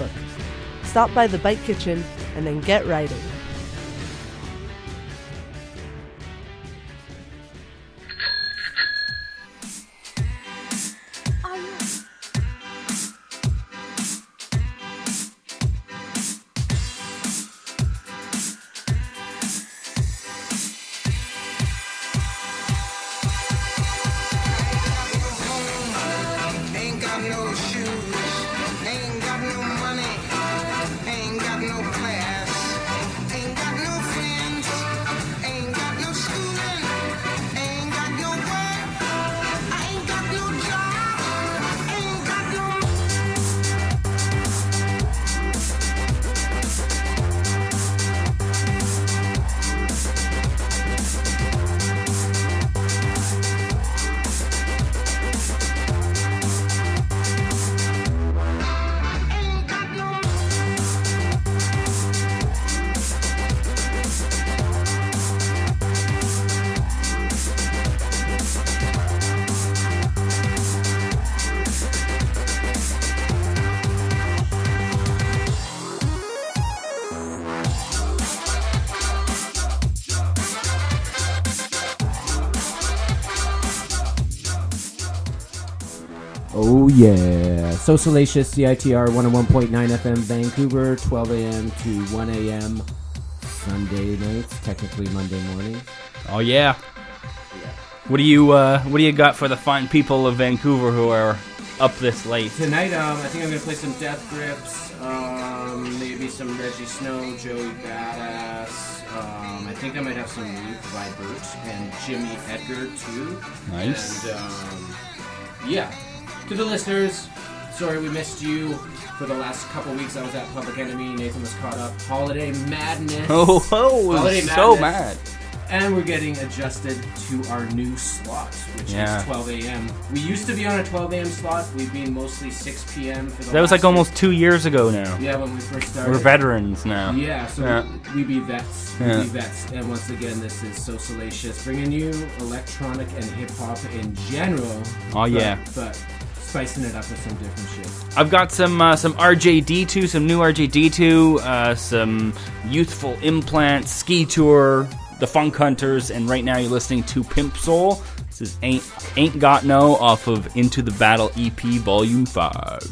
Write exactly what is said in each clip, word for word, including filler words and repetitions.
Facebook. Stop by the Bite Kitchen and then get writing. Oh yeah, So Salacious, C I T R one oh one point nine F M Vancouver, twelve a.m. to one a.m. Sunday nights, technically Monday morning. Oh yeah. yeah. What do you uh, What do you got for the fine people of Vancouver who are up this late? Tonight, um, I think I'm gonna play some Death Grips, um, maybe some Reggie Snow, Joey Badass. Um, I think I might have some Luke by Bert and Jimmy Edgar too. Nice. And um, yeah. To the listeners, sorry we missed you for the last couple weeks. I was at Public Enemy. Nathan was caught up. Holiday Madness. Oh, oh Holiday so Madness. mad. And we're getting adjusted to our new slot, which yeah. is twelve a.m. We used to be on a twelve a.m. slot. We've been mostly six p.m. for the That was last like almost two years ago now. Yeah, when we first started. We're veterans now. Yeah, so yeah. we be vets. We yeah. be vets. And once again, this is So Salacious, bringing you electronic and hip-hop in general. Oh, but, yeah. But spicing it up with some different shit. I've got some uh, some R J D two, some new R J D two, uh, some Youthful Implant, Ski Tour, The Funk Hunters, and right now you're listening to Pimp Soul. This is Ain't, Ain't Got No off of Into the Battle E P Volume five.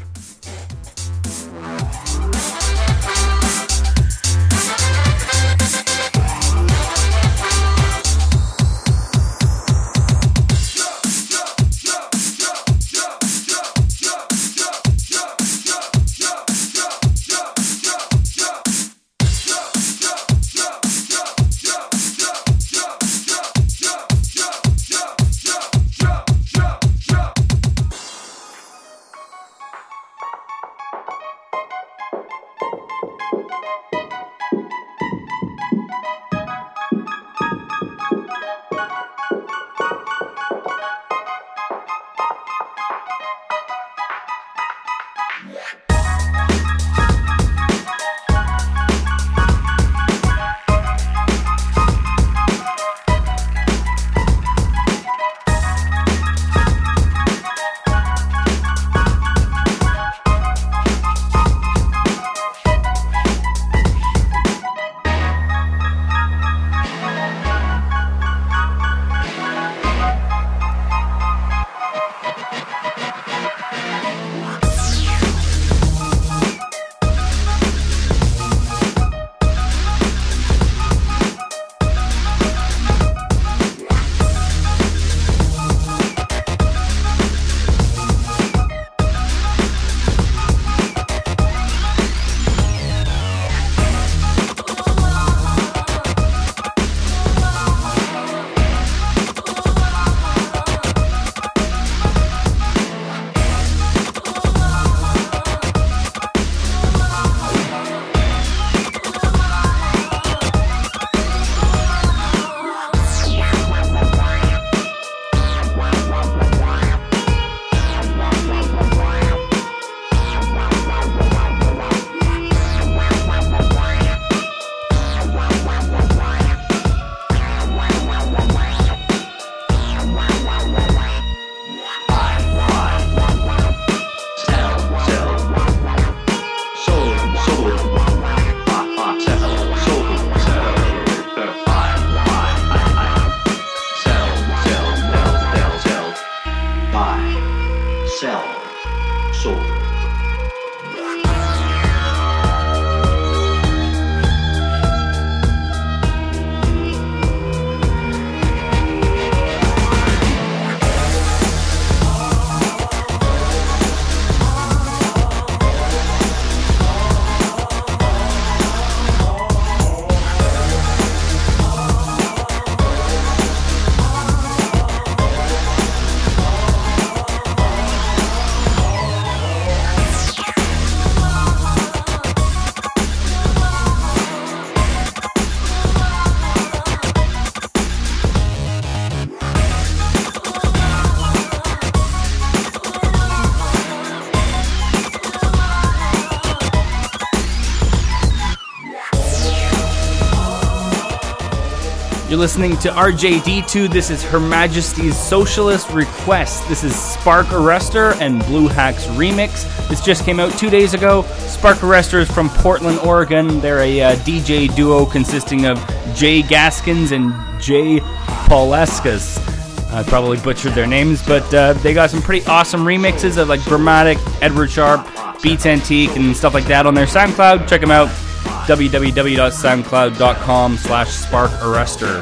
You're listening to R J D two. This is Her Majesty's Socialist Request. This is Spark Arrestor and Blue Hacks Remix. This just came out two days ago. Spark Arrestor is from Portland, Oregon. They're a uh, D J duo consisting of Jay Gaskins and Jay Paulescas. I probably butchered their names, but uh, they got some pretty awesome remixes of like Dramatic, Edward Sharp, Beats Antique, and stuff like that on their SoundCloud. Check them out. w w w dot soundcloud dot com slash Spark Arrestor.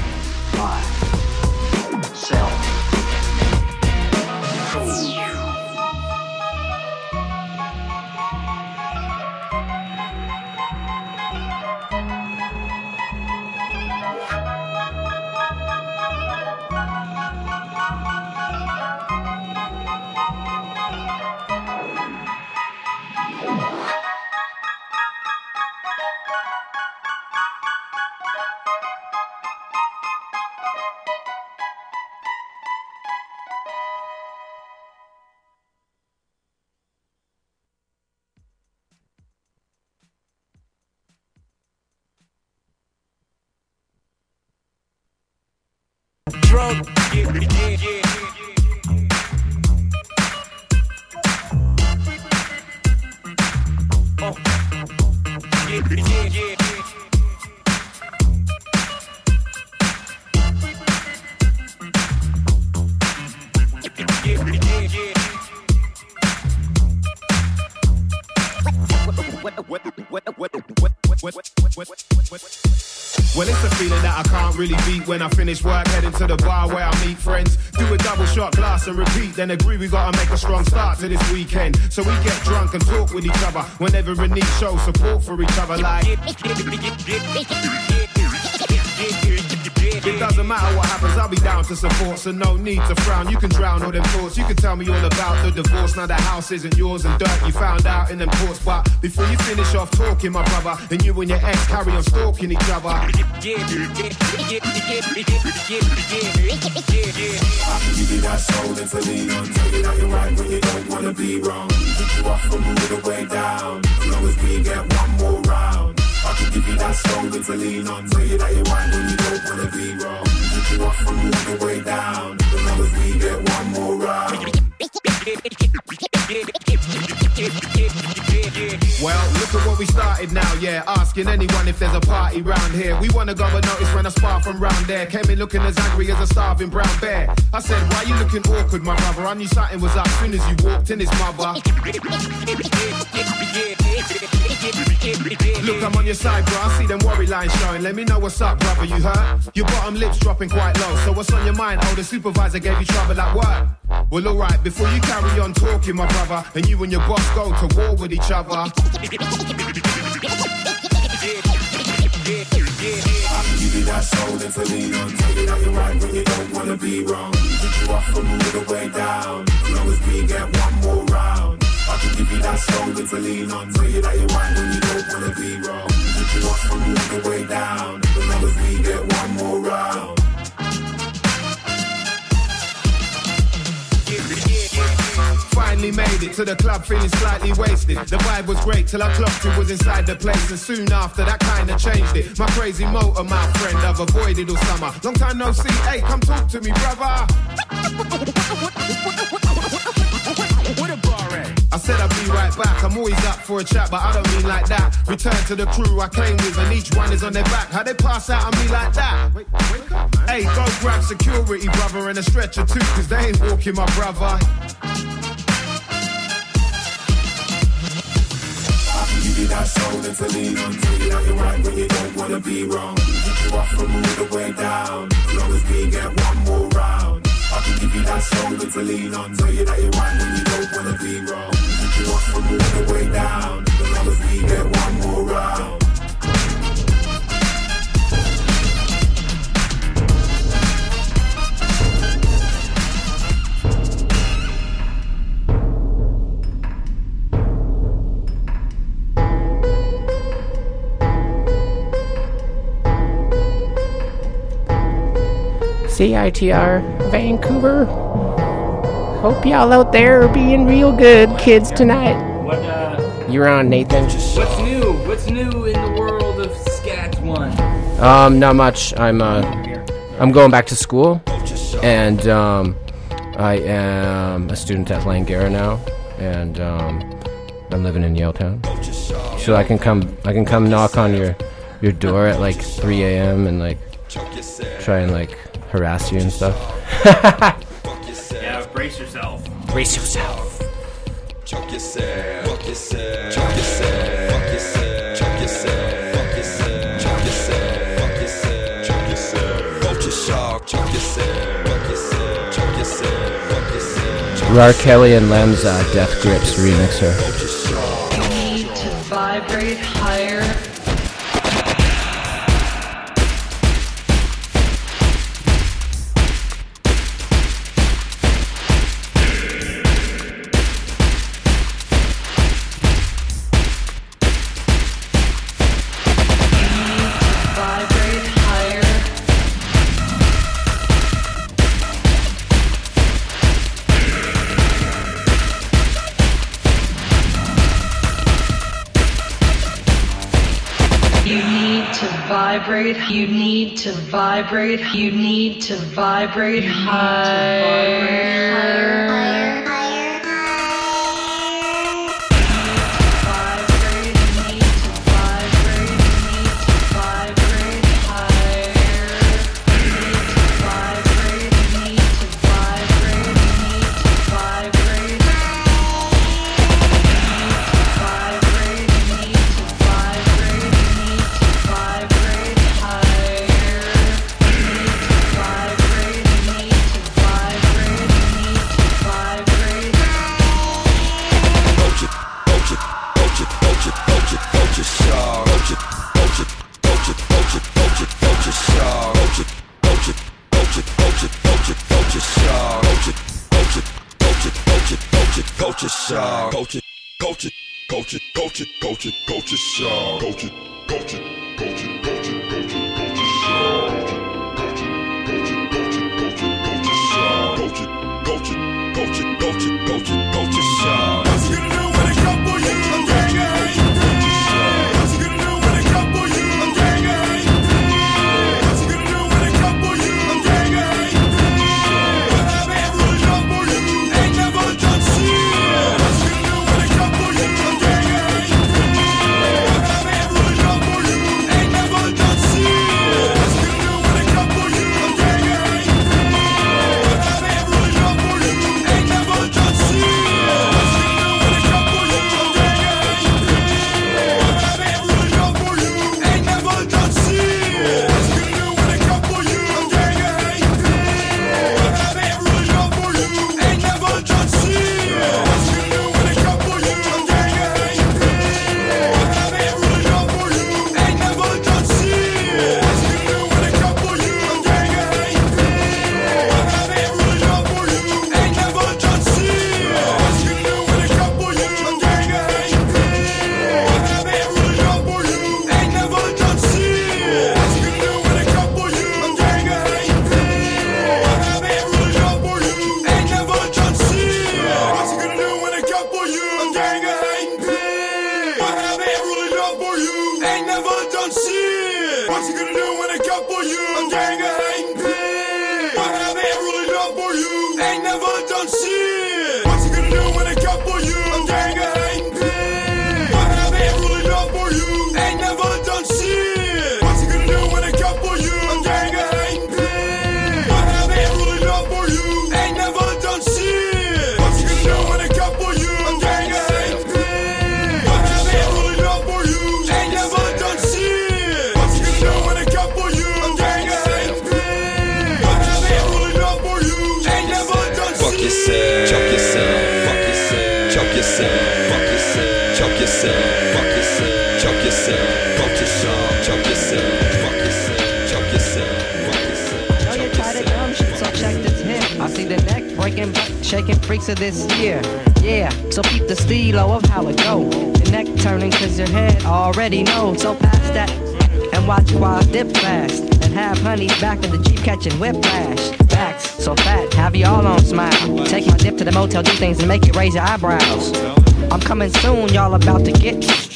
Drunk, yeah, yeah, yeah. Oh, yeah, yeah, yeah. Well, it's a feeling that I can't really beat when I finish work, heading to the bar where I meet friends. Do a double shot glass and repeat, then agree we gotta make a strong start to this weekend. So we get drunk and talk with each other whenever in need, show support for each other like it doesn't matter what happens, I'll be down to support, so no need to frown. You can drown all them thoughts, you can tell me all about the divorce. Now the house isn't yours and dirt you found out in them courts. But before you finish off talking, my brother, and you and your ex carry on stalking each other. I can give you that soul and to lean on, tell you that you're right when you don't wanna be wrong. Pick you up from all the way down, as long as we get one more round. I can give you that soul and to lean on, tell you that you're right when you don't wanna be wrong. Pick you up from all the way down, as long as we get one more round. Well, look at what we started now, yeah. Asking anyone if there's a party round here. We wanna go and notice when I spar from round there. Came in looking as angry as a starving brown bear. I said, why you looking awkward, my brother? I knew something was up soon as you walked in, his mother. Look, I'm on your side, bro. I see them worry lines showing. Let me know what's up, brother. You hurt? Your bottom lip's dropping quite low. So what's on your mind? Oh, the supervisor gave you trouble at work. Well, alright, before you carry on talking, my brother, and you and your boss go to war with each other. I can give you that soul and to lean on, tell you that you're right when you don't wanna be wrong. Pick you up from all the way down, as long as we get one more round. I can give you that soul and to lean on, tell you that you're right when you don't wanna be wrong. Pick you up from all the way down, as long as we get one more round. Finally made it to the club feeling slightly wasted. The vibe was great till I clocked who was inside the place, and soon after that kinda changed it. My crazy motor mouth friend I've avoided all summer. Long time no see, hey, come talk to me, brother. What a bar at? I said I'd be right back. I'm always up for a chat, but I don't mean like that. Return to the crew I came with, and each one is on their back. How they pass out on me like that? Wait, wake up, man. Hey, go grab security, brother, and a stretcher too, cause they ain't walking, my brother. Give you that soul and to lean on, tell you that you're right when you don't wanna be wrong. Pick you up from all the way down, as long as we get one more round. I can give you that soul and to lean on, tell you that you're right when you don't wanna be wrong. Pick you up from all the way down, as long as we get one more round. C I T R Vancouver. Hope y'all out there are being real good, kids, tonight. What, uh... You're on, Nathan. What's new? What's new in the world of Scat One? Um, not much. I'm uh, I'm going back to school, and um, I am a student at Langara now, and um, I'm living in Yaletown. So I can come I can come knock on your your door at like three a.m. and like try and like harass you and stuff. Yeah, brace yourself. Brace yourself. Chuck yourself, fuck yourself, chuck yourself, fuck yourself, chuck yourself, fuck yourself, chuck yourself, fuck yourself, chuck yourself, culture shock, chuck yourself, fuck yourself, chuck yourself, fuck yourself. R. Kelly and Lem's uh, Death Grips remixer. You need to vibrate higher. Vibrate, you need to vibrate, you need to vibrate higher. Culture shock, culture, culture, culture, culture, culture, culture shock, culture, culture, culture, culture, culture, culture shock, culture, culture, culture, culture, culture shock, culture, culture, culture, culture, culture, culture shock. What's you gonna do when it come for you? I'm gang gang. What's you gonna do when it come for you? I'm gang gang. What's you gonna do when it come for you? I'm gang gang. What have I ever done for you? Ain't never done shit. Shaking freaks of this year, yeah. So keep the stilo of how it go. Your neck turning cause your head already knows. So pass that and watch while I dip fast. And have honey back in the Jeep catching whiplash. Backs so fat, have you all on smile. Take my dip to the motel, do things and make it raise your eyebrows. I'm coming soon, y'all about to get. So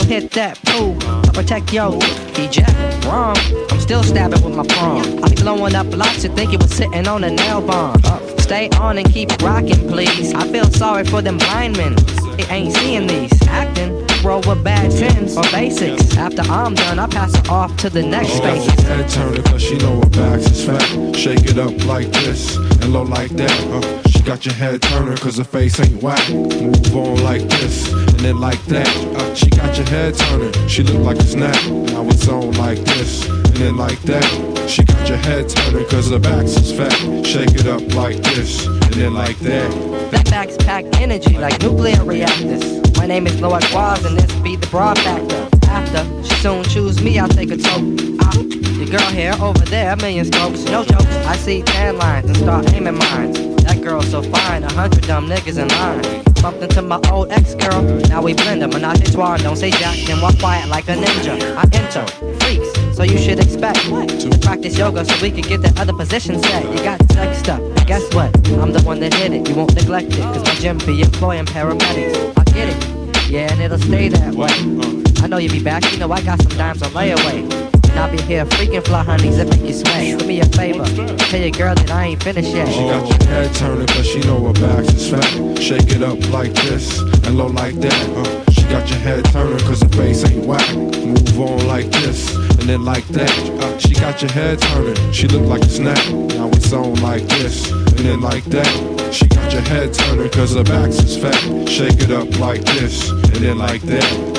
don't hit that pool. I protect yo, eject, wrong. I'm still stabbing with my palm. I be blowing up blocks and think it was sitting on a nail bomb. Stay on and keep rocking, please. I feel sorry for them blind men. They ain't seeing these. Acting, roll with bad tens or basics. After I'm done, I pass it off to the next space. Head turner, cause she know her back is fat. Shake it up like this and low like that. Uh, she got your head turner, cause her face ain't whack. Move on like this and then like that. Uh, she got your head turner, she look like a snack. Now it's on like this and then like that. She got your head turner, cause her back is fat. Shake it up like this and then like that. That back's packed energy like nuclear reactors. My name is Lord Quaz and this be the broad factor. After she soon choose me, I'll take a toke. Ah, your girl here, over there, a million strokes. No jokes, I see tan lines and start aiming mines. That girl's so fine, a hundred dumb niggas in line. Bumped into my old ex-girl, now we blend 'em. Menage a trois, don't say jack, then walk quiet like a ninja. I enter, freaks, so you should expect to practice yoga so we can get that other position set. You got sexed up, and guess what? I'm the one that hit it, you won't neglect it. Cause my gym be employing paramedics. I get it, yeah, and it'll stay that way. I know you'll be back, you know I got some dimes on layaway. And I'll be here freaking fly honeys that make you sway. Do me a favor, tell your girl that I ain't finished yet. She got your head turning cause she know her back is fat. Shake it up like this and low like that. Uh, she got your head turning cause her face ain't whack. Move on like this and then like that. Uh, she got your head turning, she look like a snack. Now it's on like this and then like that. She got your head turning cause her back is fat. Shake it up like this and then like that.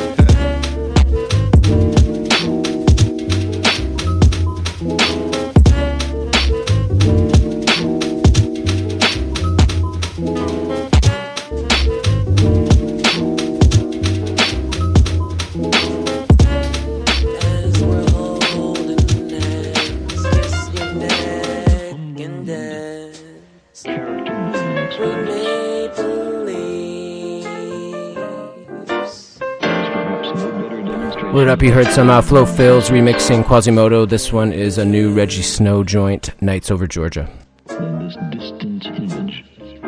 What up, you heard some uh, Flo Fills remixing Quasimodo. This one is a new Reggie Snow joint, Nights Over Georgia. This distant image.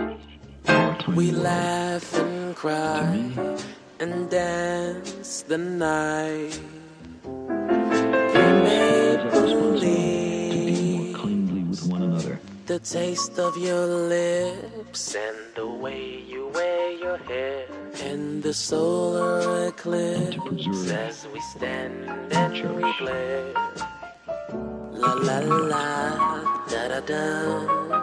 We laugh and cry and dance the night. We may believe the taste of your lips and the way you wear your hair and the solar eclipse as we stand and replay. La la la, da da da.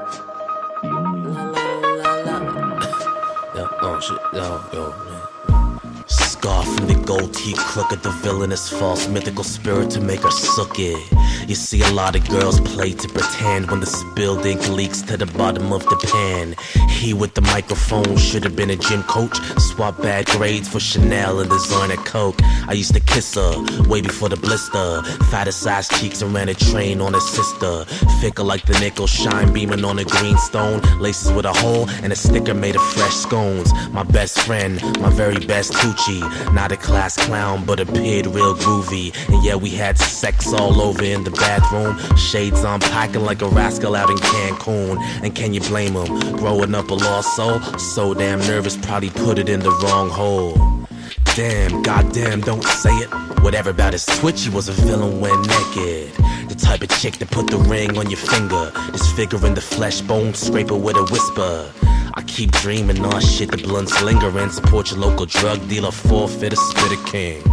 La la la la. Yo, oh shit, yo, yo, man. Scar from the gold teeth, crooked, the villainous false mythical spirit to make her suck it. You see a lot of girls play to pretend when the spilled ink leaks to the bottom of the pan. He with the microphone should have been a gym coach. Swap bad grades for Chanel and designer Coke. I used to kiss her way before the blister. Fatter size cheeks and ran a train on her sister. Fickle like the nickel, shine beaming on a green stone. Laces with a hole and a sticker made of fresh scones. My best friend, my very best Tucci. Not a class clown, but appeared real groovy. And yeah, we had sex all over in the bathroom. Shades on, packing like a rascal out in Cancun. And can you blame him? Growing up a lost soul, so damn nervous, probably put it in the wrong hole. Damn, goddamn, don't say it. Whatever about his twitch, he was a villain when naked. The type of chick that put the ring on your finger, disfiguring the flesh bone scraper with a whisper. I keep dreaming on shit, the blunts linger and support your local drug dealer, forfeit a spitter king.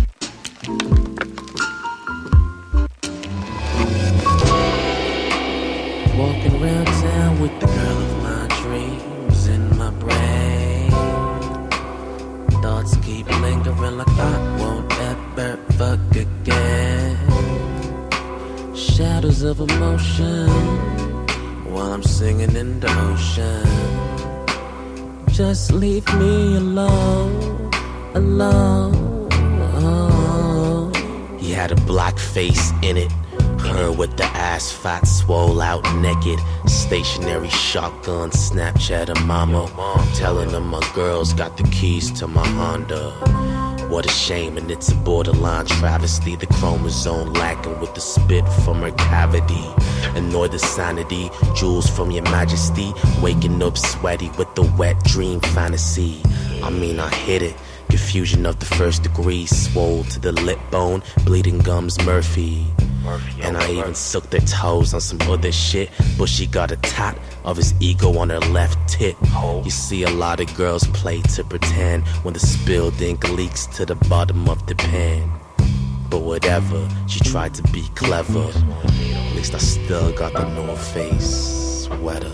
Walking around town with the girl of my dreams in my brain. Thoughts keep lingering like I won't ever fuck again. Shadows of emotion while I'm singing in the ocean. Just leave me alone, alone. Oh. He had a black face in it. Her with the ass fat, swole out naked. Stationary shotgun, Snapchat a mama. Telling them my girls got the keys to my Honda. What a shame, and it's a borderline travesty. The chromosome lacking with the spit from her cavity. Annoy the sanity, jewels from your majesty. Waking up sweaty with the wet dream fantasy. I mean, I hit it. Confusion of the first degree, swole to the lip bone, bleeding gums Murphy. And I even sucked their toes on some other shit, but she got a tat of his ego on her left tit. You see a lot of girls play to pretend when the spilled ink leaks to the bottom of the pen. But whatever, she tried to be clever. At least I still got the North Face sweater.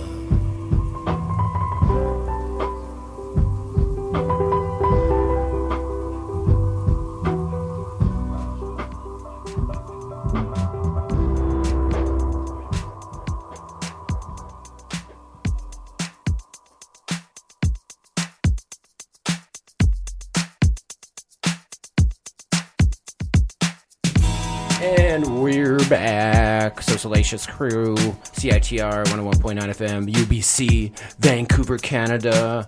And we're back. So Salacious Crew, C I T R one oh one point nine F M, U B C, Vancouver, Canada.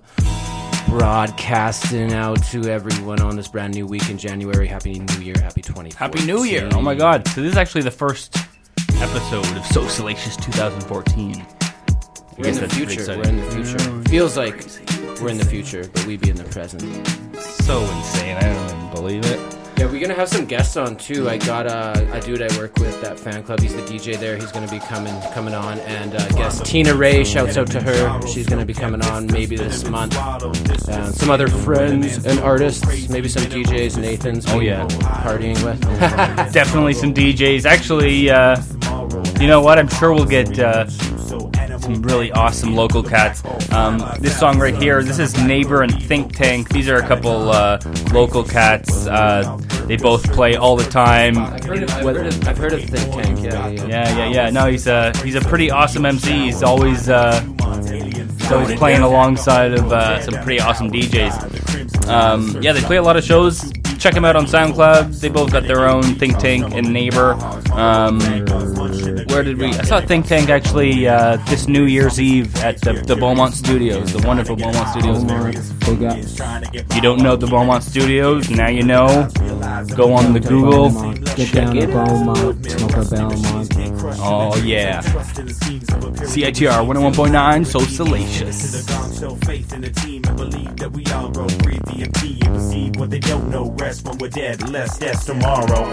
Broadcasting out to everyone on this brand new week in January. Happy New Year, happy twenty fourteen. Happy New Year. Oh my God. So this is actually the first episode of So Salacious twenty fourteen. We're in the future. We're in the future. Feels like we're in the future, but we be in the present. So insane. I don't even believe it. Yeah, we're gonna have some guests on too. I got a, a dude I work with at Fan Club. He's the D J there. He's gonna be coming coming on, and uh, guest Tina Ray. Shouts out to her. She's gonna be coming on maybe this month. Uh, some other friends and artists, maybe some D Js. Nathan's oh yeah, partying with. Definitely some D Js. Actually, uh, you know what? I'm sure we'll get uh, some really awesome local cats. Um, this song right here, this is Neighbor and Think Tank. These are a couple uh, local cats. Uh, they both play all the time. I've heard of, I've heard of, I've heard of Think Tank. Yeah, yeah, yeah, yeah. yeah. No, he's a he's a pretty awesome M C. He's always uh, he's always playing alongside of uh, some pretty awesome D Js. Um, yeah, they play a lot of shows. Check them out on SoundCloud. They both got their own Think Tank and Neighbor. Um, where did we? I saw Think Tank actually uh, this New Year's Eve at the, the Beaumont Studios, the wonderful Beaumont Studios. If you don't know the Beaumont Studios, now you know. Go on the Google. Get down to Beaumont, smoke a Belmont. Oh yeah. C I T R one oh one point nine, So Salacious. What they don't know, rest when we're dead, less that's tomorrow.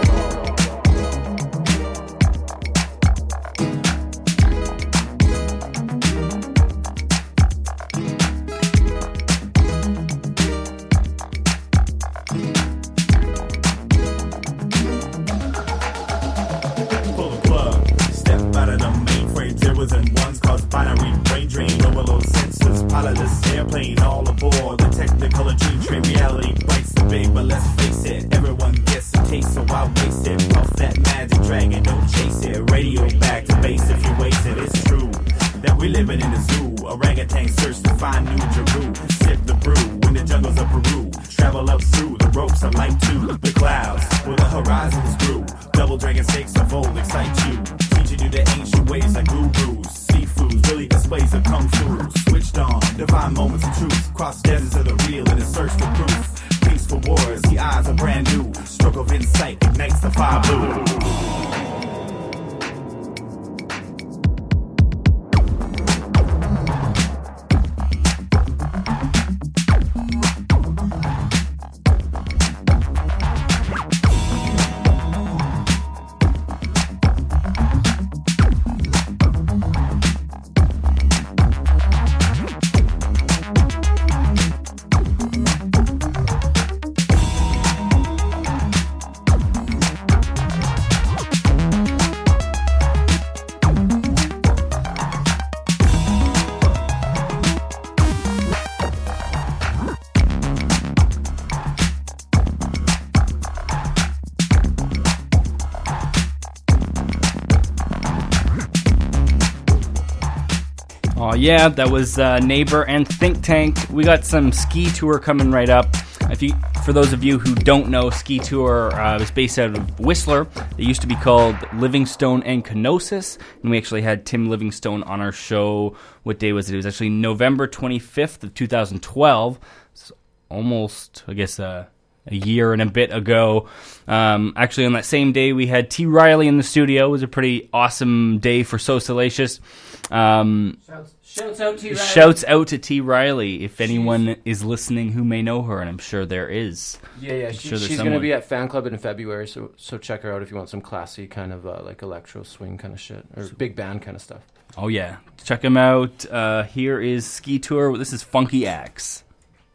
Pull a plug, step out of the mainframe, zeros and ones cause binary brain drain, overload sensors, pilotless airplane, all aboard the technicolor dream train reality. Big, but let's face it, everyone gets a taste, so I waste it. Puff that magic dragon, don't chase it. Radio back to base if you waste it. It's true that we living in the zoo. Orangutan search to find new Jeru. Sip the brew in the jungles of Peru. Travel up through the ropes of light to the clouds where the horizons grew. Double dragon stakes of old excite you. Teaching you the ancient ways like gurus. Seafoods, really displays of kung fu. Switched on, divine moments of truth. Cross deserts of the real in a search for proof. For wars, the eyes are brand new. Stroke of insight ignites the fire blue. Oh yeah, that was uh, Neighbor and Think Tank. We got some ski tour coming right up. If you, for those of you who don't know, Ski Tour uh, is based out of Whistler. It used to be called Livingstone and Kenosis, and we actually had Tim Livingstone on our show. What day was it? It was actually November twenty-fifth of two thousand twelve. It's almost, I guess, uh, a year and a bit ago. Um, actually, on that same day, we had T. Riley in the studio. It was a pretty awesome day for So Salacious. Um, Shouts, Shouts out T. Riley. Shouts out to T. Riley. If anyone is listening who may know her, and I'm sure there is. Yeah, yeah. I'm She, sure there's she's going to someone. be at Fan Club in February, so so check her out if you want some classy kind of uh, like electro swing kind of shit or big band kind of stuff. Oh yeah, check him out. Uh, here is Ski Tour. This is Funky Axe.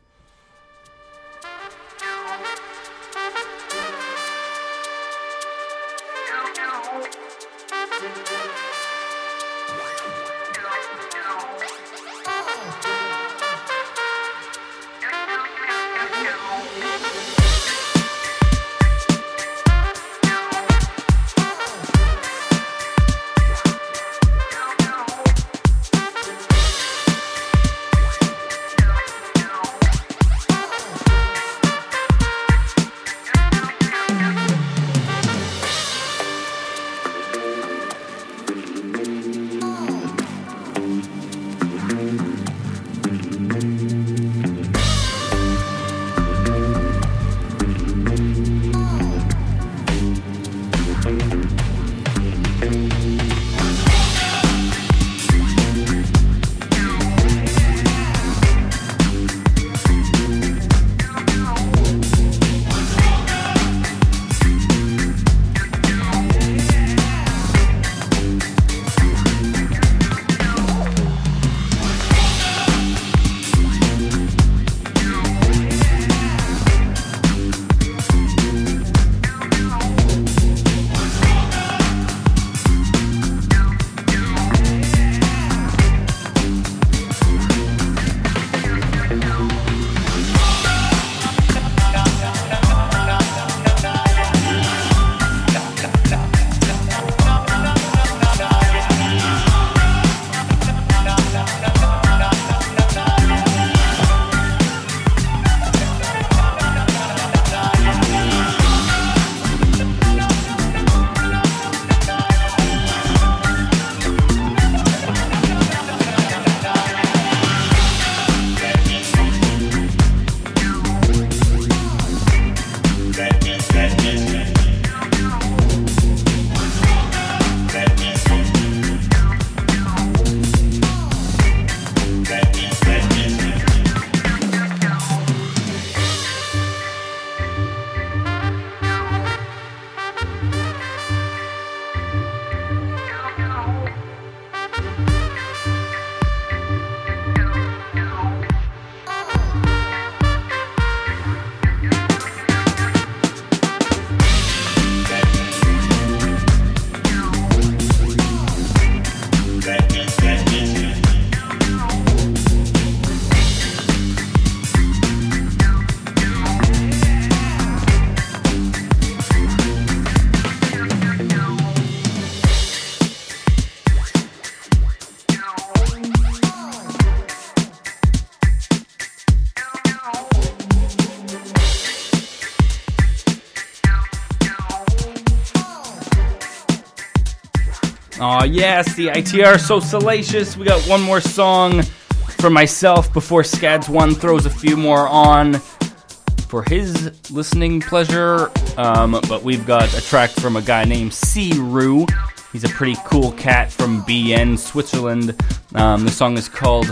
Aw, yes, the I T R so salacious. We got one more song for myself before Scads one throws a few more on for his listening pleasure. Um, but we've got a track from a guy named C-Roo. He's a pretty cool cat from B N, Switzerland. Um, the song is called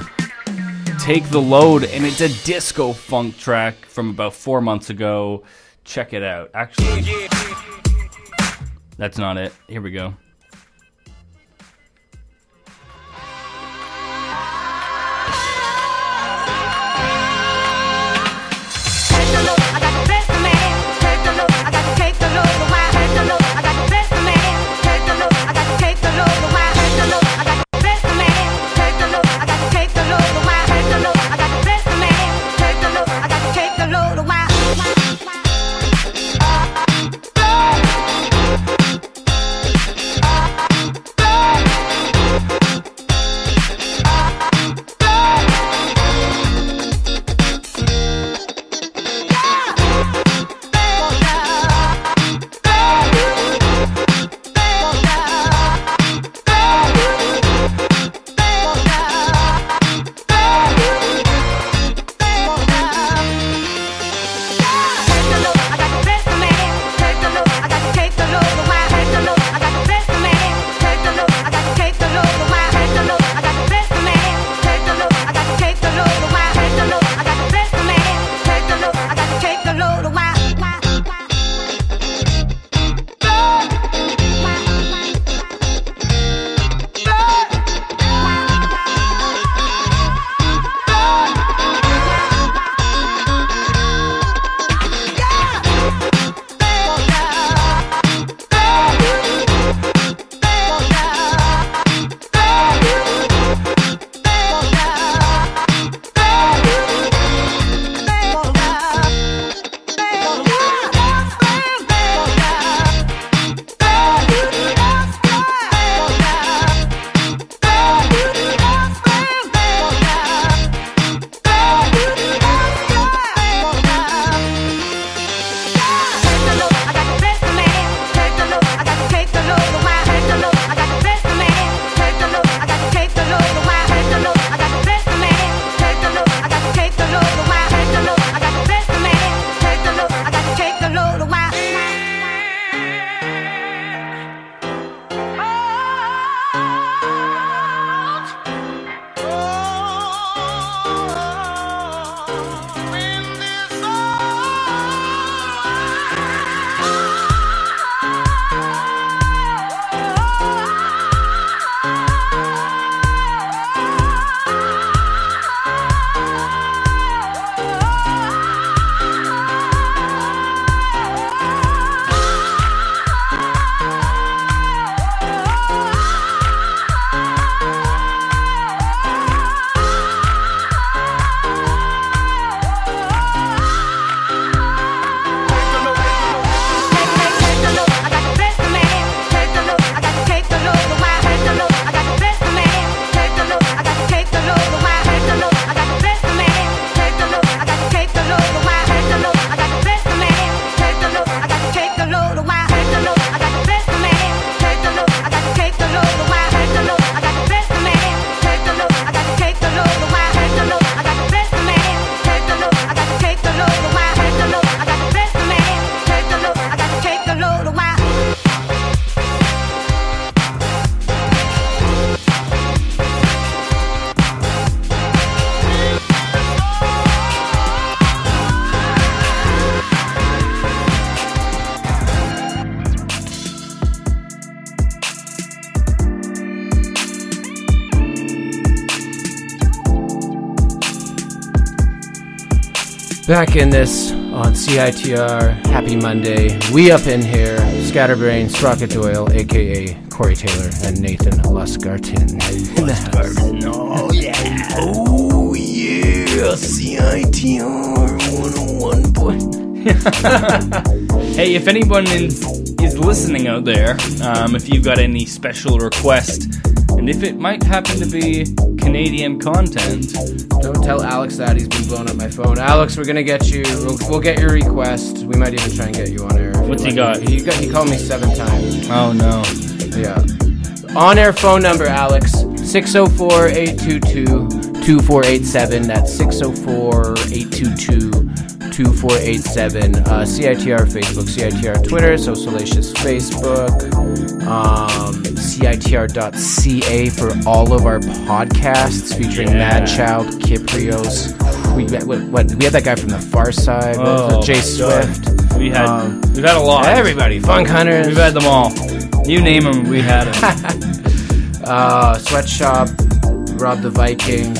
Take the Load, and it's a disco funk track from about four months ago. Check it out. Actually, that's not it. Here we go. Take Back in this on C I T R. Happy Monday. We up in here. Scatterbrain, Sprocket Doyle, a k a. Corey Taylor, and Nathan Lusgarten. Lusgarten, oh yeah. Oh yeah. C I T R one oh one point. Hey, if anyone is, is listening out there, um, if you've got any special request, and if it might happen to be Canadian content, don't tell Alex that. He's been blowing up my phone. Alex, we're gonna get you. We'll, we'll get your request. We might even try and get you on air. What's he got? He got. He called me seven times. Oh no. Yeah. On air phone number, Alex, six oh four, eight two two, two four eight seven. That's six oh four, eight two two, two four eight seven. Uh, C I T R Facebook, C I T R Twitter, So Salacious Facebook, um, C I T R dot C A for all of our podcasts featuring Yeah. Madchild, Kiprios. We what, what we had that guy from the Far Side, what was Oh, it, Jay my Swift. God. We had Um, we've had a lot. Everybody, Funk Hunters. We've had them all. You name them, we had them. uh, Sweatshop, Rob the Viking,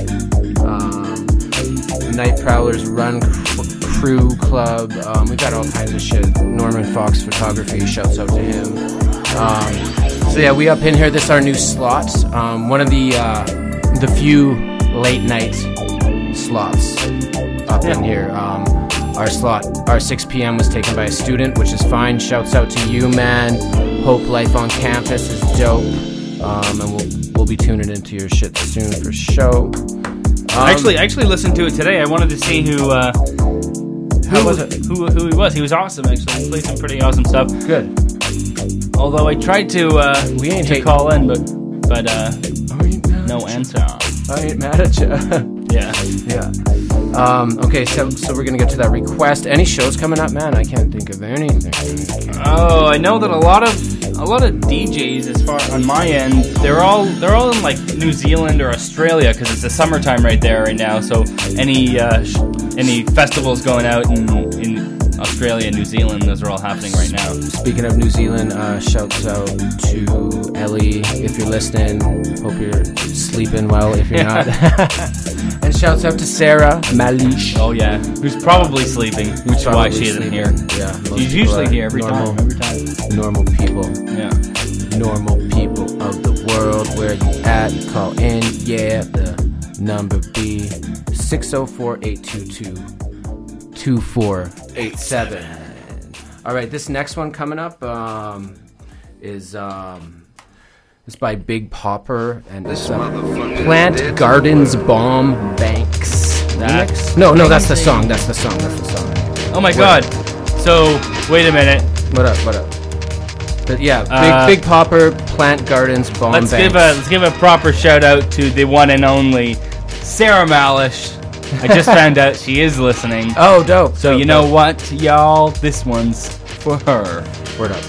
um, Night Prowlers Run Crew Club. Um, we've got all kinds of shit. Norman Fox Photography, shouts out to him. Um, so yeah, we up in here. This is our new slot. Um, one of the uh, the few late night slots up in here. Um, our slot, our six p.m. was taken by a student, which is fine. Shouts out to you, man. Hope life on campus is dope. Um, and we'll we'll be tuning into your shit soon for show. Um, actually, I actually listened to it today. I wanted to see who. Uh, How who was it? Who, who he was? He was awesome. Actually, he played some pretty awesome stuff. Good. Although I tried to uh, we ain't to hating. call in, but but uh, no answer. I ain't mad at you. Yeah. Yeah. Um, okay, so so we're gonna get to that request. Any shows coming up, man? I can't think of anything. Oh, I know that a lot of a lot of D Js, as far on my end, they're all they're all in like New Zealand or Australia because it's the summertime right there right now. So any uh, sh- any festivals going out in in Australia, New Zealand, those are all happening right now. Speaking of New Zealand, uh, shouts out to Ellie if you're listening. Hope you're sleeping well if you're not. And shouts out to Sarah Malish. Oh yeah, who's probably sleeping, which is why she isn't here. Yeah, most she's people usually are here every normal, time. Every time. Normal people. Yeah. Normal people of the world. Where you at? Call in. Yeah, the number be six oh four, eight two two, two four eight seven. All right, this next one coming up um, is um, it's by Big Popper and it's uh, Plant Gardens Bomb Banks. That's no, no, that's the song. That's the song. That's the song. Oh my Wait. God! So wait a minute. What up? What up? But yeah, Big Uh, Big Popper, Plant Gardens Bomb Let's Banks. give a let's give a proper shout out to the one and only Sarah Malish. I just found out she is listening. Oh, dope. So dope, you know dope. what, y'all? This one's for her. Word up.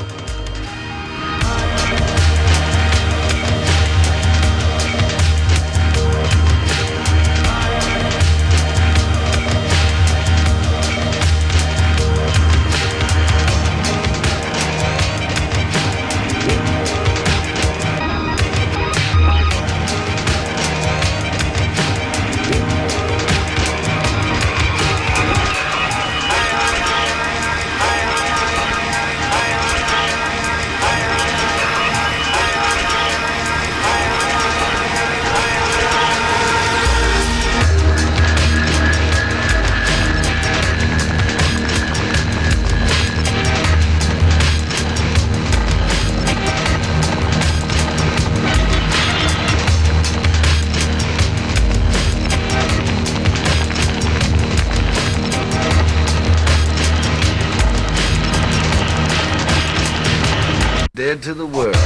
Dead to the world.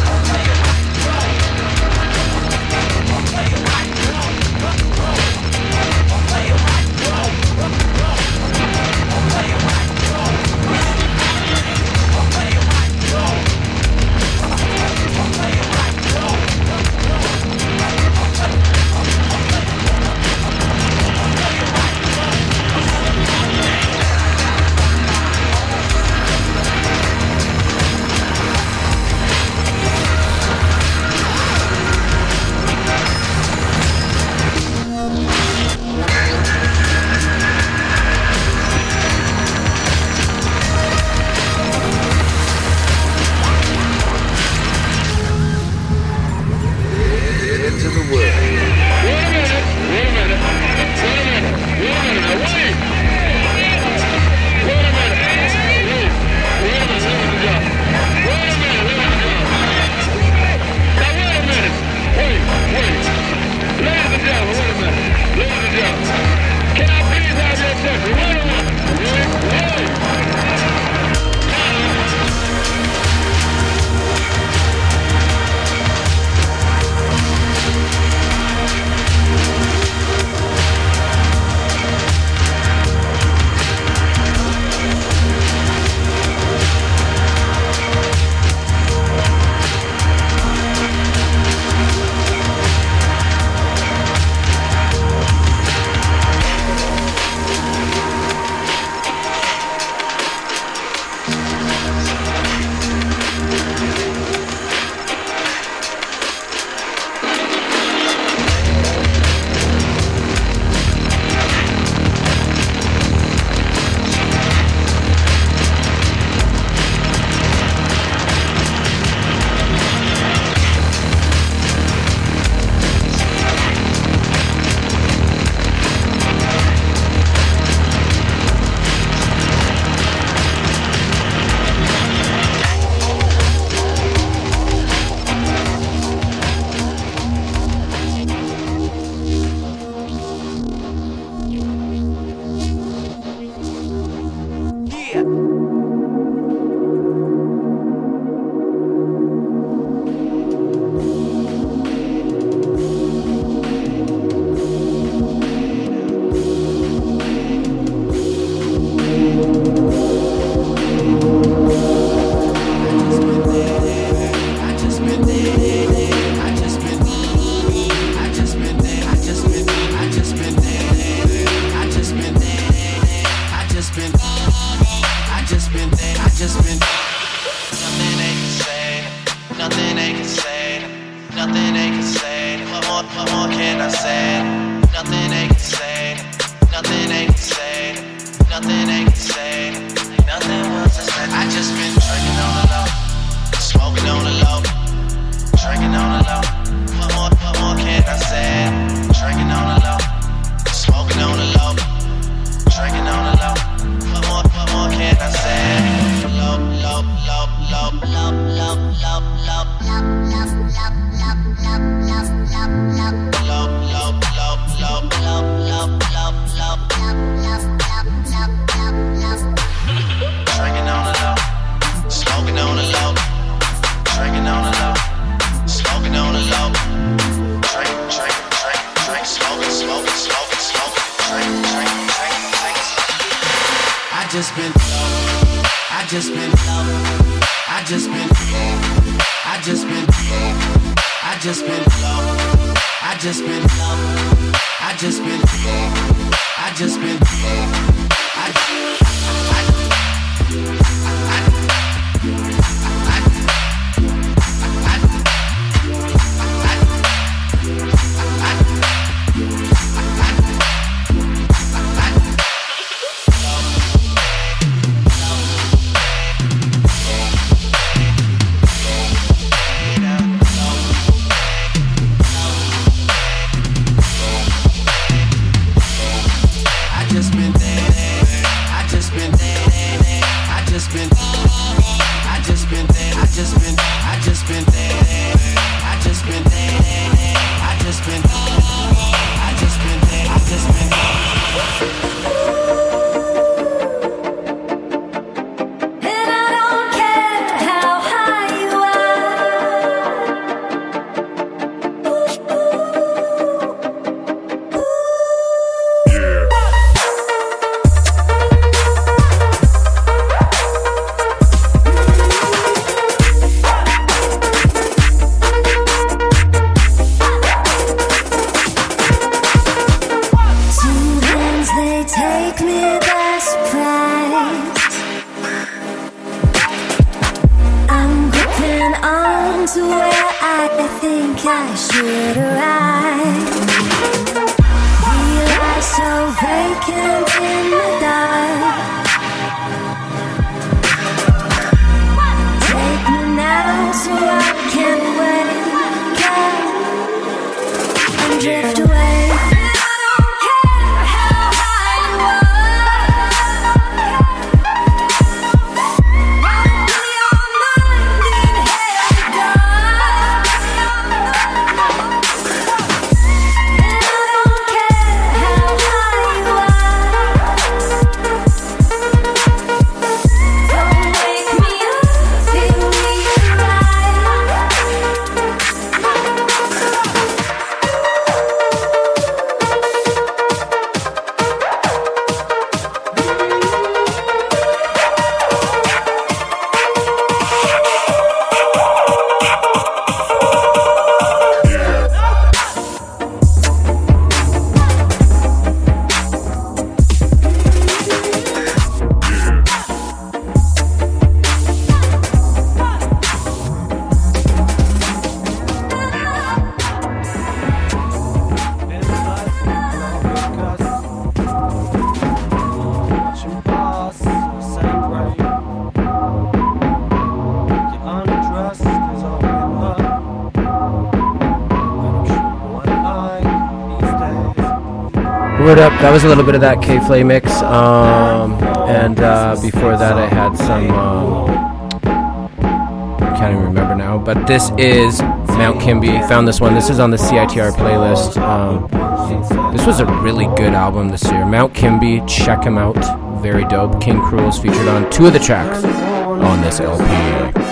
said. Nothing they can say. Nothing they can say. Nothing they can say. Nothing was to say. I just been drinking on the low, smoking on the low, drinking on the low. What more, what more can I say? Drinking on the low, smoking on the low, drinking on the low. What more, what more can I say? Low, low, low, low, low, low, low, low, low, low, low, low, low, low, low, drinking on the low, smoking on the low, drinking on the low, smoking on the low, drink, drink, drink, drink, smoking, smoking, smoking, smoking, drink, drink, drink, drink. I just been low, I just been low, I just been, I just been, I just been low, I just been low, I just been, I just been, I just Word up, that was a little bit of that K-Flay mix, um, and uh, before that I had some, um, I can't even remember now, but this is Mount Kimby, found this one, this is on the C I T R playlist. Um, this was a really good album this year. Mount Kimby, check him out, very dope. King Cruel is featured on two of the tracks on this L P.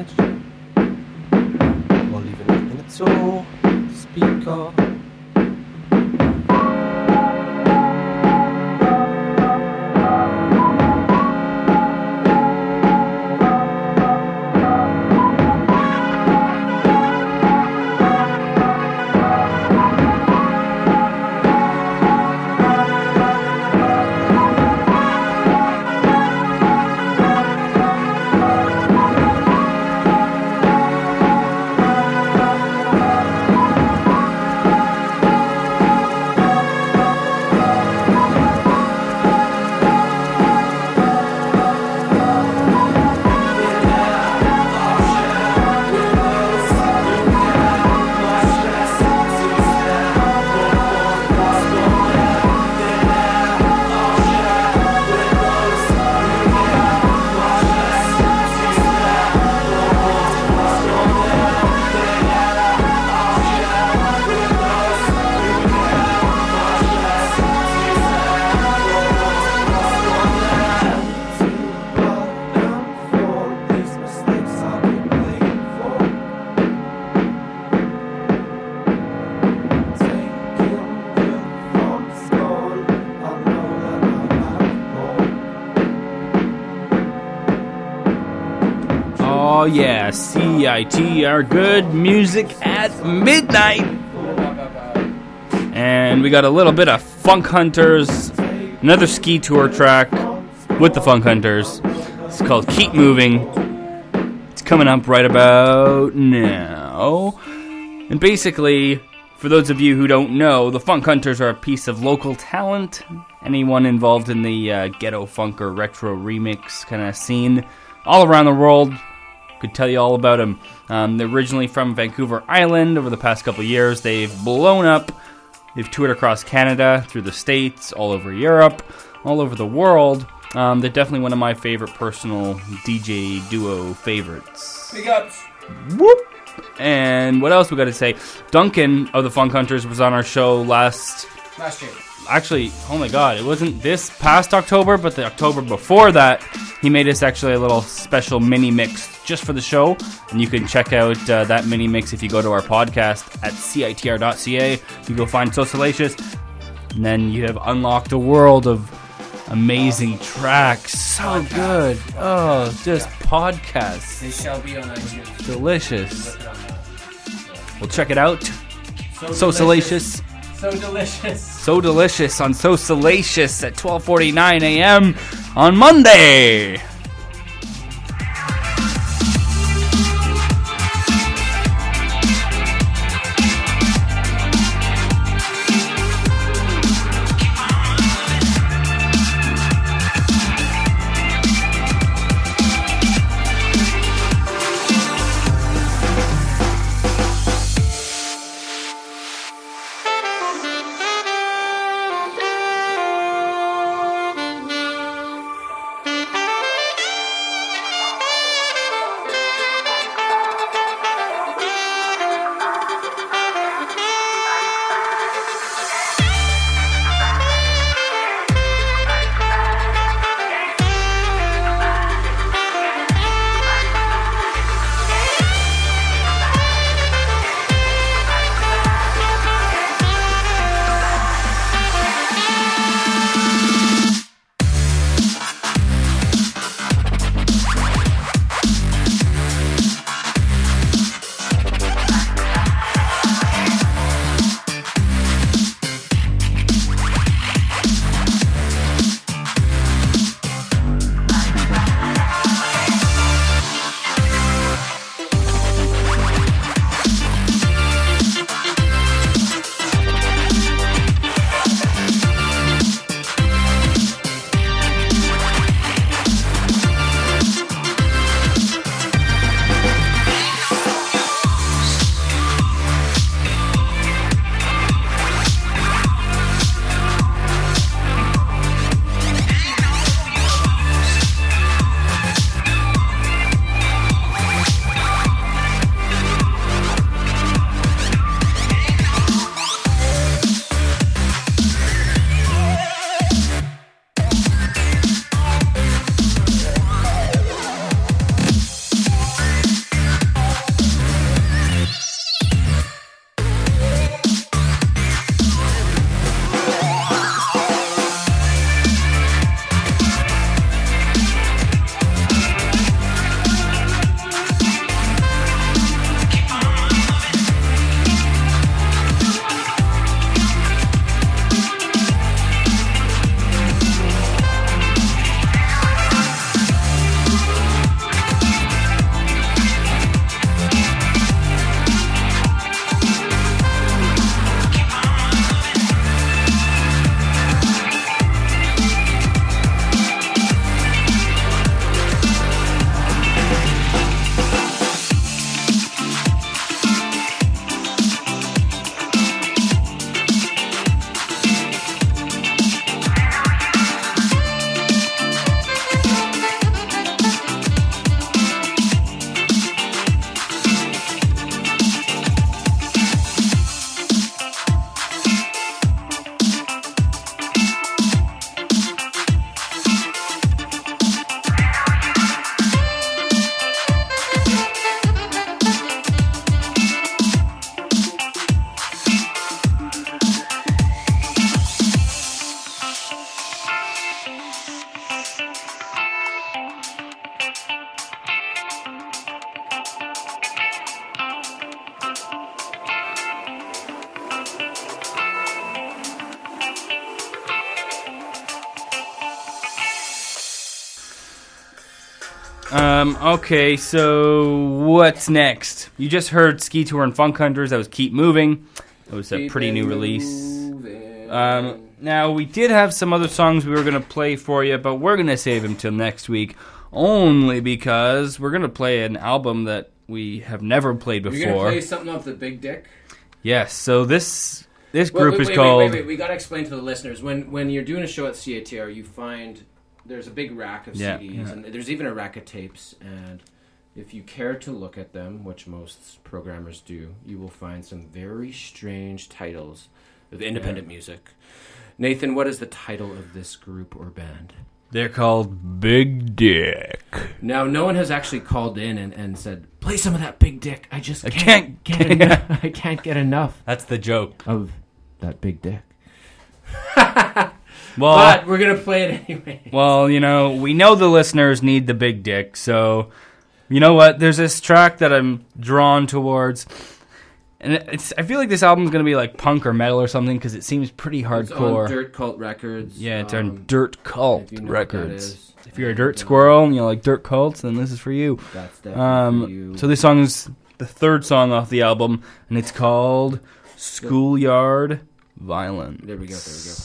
message or leave anything at all. Speaker. Oh yeah, C I T, our good music at midnight. And we got a little bit of Funk Hunters, another ski tour track with the Funk Hunters. It's called Keep Moving. It's coming up right about now. And basically, for those of you who don't know, the Funk Hunters are a piece of local talent. Anyone involved in the uh, ghetto funk or retro remix kind of scene all around the world could tell you all about them. Um, they're originally from Vancouver Island. Over the past couple of years, they've blown up. They've toured across Canada, through the States, all over Europe, all over the world. Um, they're definitely one of my favorite personal D J duo favorites. Big ups. Whoop! And what else we got to say? Duncan of the Funk Hunters was on our show last... Last year. Actually, oh my god, it wasn't this past October, but the October before that, he made us actually a little special mini mix just for the show, and you can check out uh, that mini mix if you go to our podcast at C I T R dot C A. You go find So Salacious, and then you have unlocked a world of amazing tracks. So good. Oh, just podcasts. They shall be on iTunes. Delicious. Well, check it out. So, So delicious. Salacious. So delicious. So Delicious on So Salacious at twelve forty-nine a.m. on Monday. Um, okay, so what's next? You just heard Ski Tour and Funk Hunters. That was Keep Moving. It was a Keep pretty new it release. moving. Um, now, we did have some other songs we were going to play for you, but we're going to save them till next week, only because we're going to play an album that we have never played before. You're going to play something off the Big Dick? Yes, so this this Wait, group wait, is wait, called... Wait, wait, wait, we got to explain to the listeners. When when you're doing a show at C A T R, you find there's a big rack of Yeah, C Ds, yeah. and there's even a rack of tapes, and if you care to look at them, which most programmers do, you will find some very strange titles of independent Yeah. music. Nathan, what is the title of this group or band? They're called Big Dick. Now, no one has actually called in and, and said, play some of that Big Dick. I just I can't, can't- get enough. I can't get enough That's the joke. of that Big Dick. Well, But we're going to play it anyway. Well, you know, we know the listeners need the big dick, so you know what? There's this track that I'm drawn towards, and it's. I feel like this album's gonna be like punk or metal or something because it seems pretty hardcore. It's on Dirt Cult Records. Yeah, it's um, on Dirt Cult if you know what that Records. is. If you're a dirt squirrel and you like dirt cults, then this is for you. That's definitely um, for you. So this song is the third song off the album, and it's called Schoolyard Violence. There we go, there we go.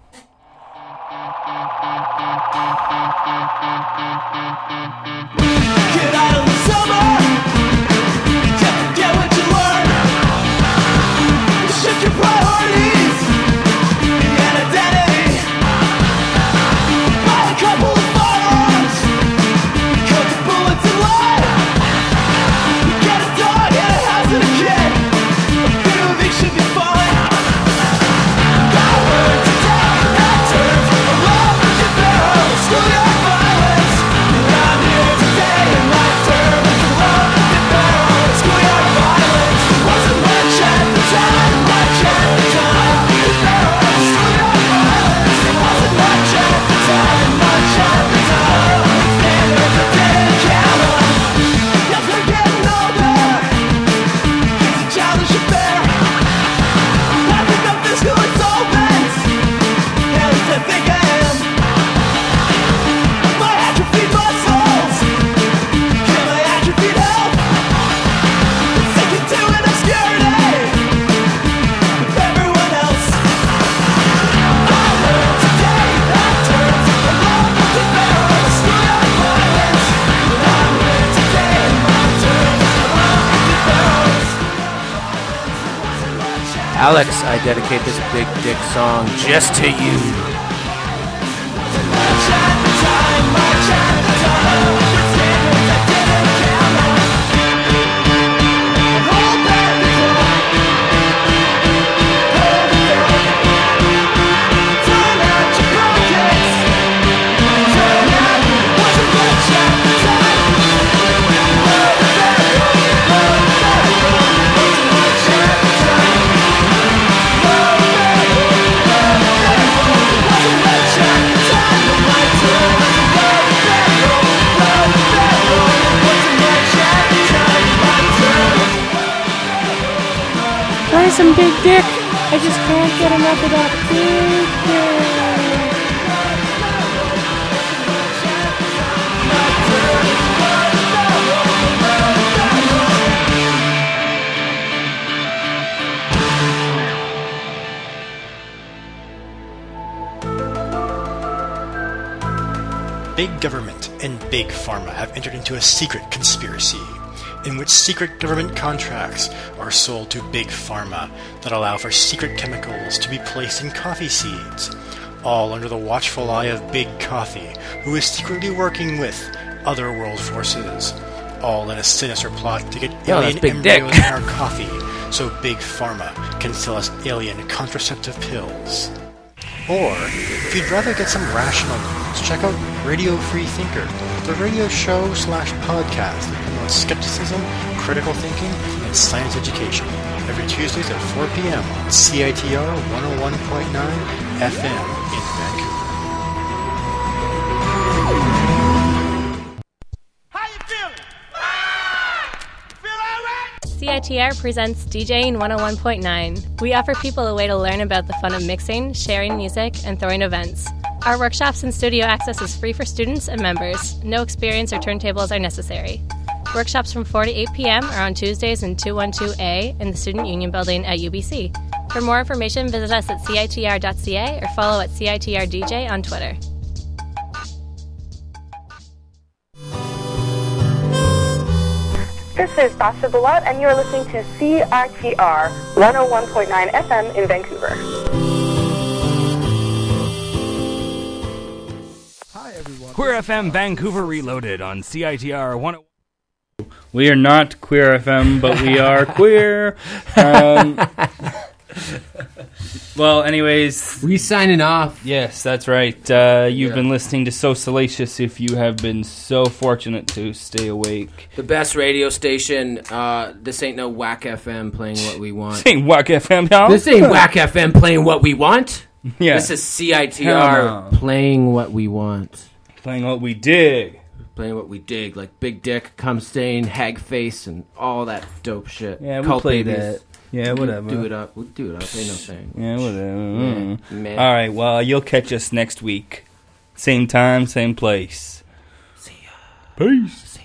Get out of the summer. Just forget what you learned. Shift your priorities and identity. Buy a couple of firearms. Cut the bullets and lie. You get a dog and a house and a kid. A few of these should be fine. I learned today that terms of love and barrel. Schoolyard violence. And I'm here today in my term as a love and barrel. Schoolyard violence. Wasn't much at the time. Much at the time. Barrel. Schoolyard violence. It wasn't much at the time. Much at the time. Standards of dead camera. Yes, we're getting older. It's a childish affair. I think I'm fiscal insolvent. At least I think I am. My atrophied muscles. Can my atrophied health? Sink into an obscurity with everyone else. I learned today that terms of love and barrel. Schoolyard violence. And I'm here today in my terms of love and barrel. Alex, I dedicate this Big Dick song just to you. Play some Big Dick. I just can't get enough of that Big Dick. Big government and big pharma have entered into a secret conspiracy in which secret government contracts are sold to big pharma that allow for secret chemicals to be placed in coffee seeds, all under the watchful eye of Big Coffee, who is secretly working with other world forces, all in a sinister plot to get Yo, alien that's Big embryos Dick. in our coffee so Big Pharma can sell us alien contraceptive pills. Or, if you'd rather get some rational news, check out Radio Free Thinker, the radio show slash podcast that promotes skepticism, critical thinking, and science education, every Tuesdays at four p.m. on C I T R one oh one point nine F M in Vancouver. C I T R presents DJing one oh one point nine. We offer people a way to learn about the fun of mixing, sharing music, and throwing events. Our workshops and studio access is free for students and members. No experience or turntables are necessary. Workshops from four to eight p.m. are on Tuesdays in two twelve A in the Student Union Building at U B C. For more information, visit us at C I T R dot C A or follow at C I T R D J on Twitter. This is Sasha Balot, and you are listening to C I T R one oh one point nine F M in Vancouver. Queer F M Vancouver Reloaded on C I T R one oh one. We are not Queer F M, but we are queer. Um, well, anyways. We signing off. Yes, that's right. Uh, you've Yeah. been listening to So Salacious if you have been so fortunate to stay awake. The best radio station. Uh, this ain't no whack F M playing what we want. This ain't whack F M, y'all. This ain't whack F M playing what we want. Yeah. This is C I T R Hell no. playing what we want. Playing what we dig. Playing what we dig, like Big Dick, Cum Stain, Hag Face, and all that dope shit. Yeah, we Cult play Babies. that. Yeah, We whatever. Do it up. We'll do it up. Ain't no thing. Yeah, whatever. Yeah, Mm. man. All right, well, you'll catch us next week. Same time, same place. See ya. Peace.